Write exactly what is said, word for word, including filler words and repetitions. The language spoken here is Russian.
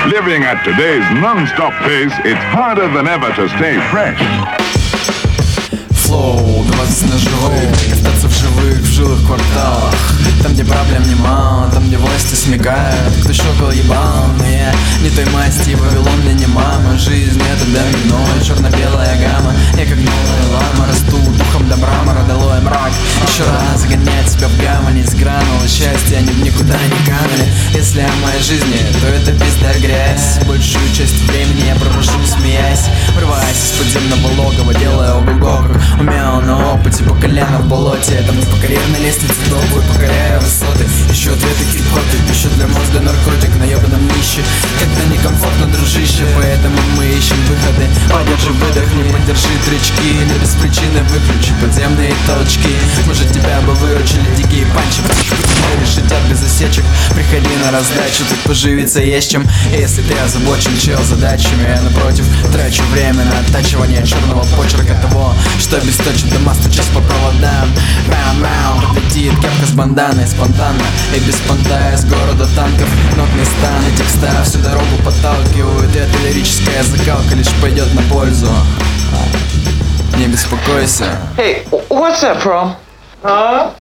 Living at today's non-stop pace, it's harder than ever to stay fresh. Флоу, двадцать на живых, остаться в живых, в жилых кварталах. Там, где проблем немало, там, где власти смекают. Кто щелкал ебаные, не той масти, Вавилон мне не мама. Жизнь это домино, черно-белая гамма. Я как новая лама, расту духом до мрамора, долой мрак. Еще раз загонять себя в гавань из гранула счастья, они в никуда не канули. Если о моей жизни, то это пизда грязь. Большую часть времени я провожу смеясь, врываясь из подземного логова, делая ого-го. Умел на опыте по колено в болоте. Там не по карьерной лестнице долгую, покоряя высоты. Еще две таких годы, пища для мозга, наркотик на ебаном нище. Когда некомфортно, дружище, поэтому мы ищем выходы. Подержи выдох, не подержи тречки, или без причины выключи подземные толчки. Может тебя бы выручили дикие панчи, решитят без осечек. Приходи на раздачу, тут поживиться есть чем. И если ты озабочен чел задачами, я напротив трачу время на оттачивание черного почерка того, что обесточит дома, стучась по проводам. Бам-бам, подлетит кепка с банданой спонтанно и без понта из города танков. Нотный стан и текста всю дорогу подталкивают, и эта лирическая закалка лишь пойдет на пользу. Не беспокойся. Hey, what's that from? Huh?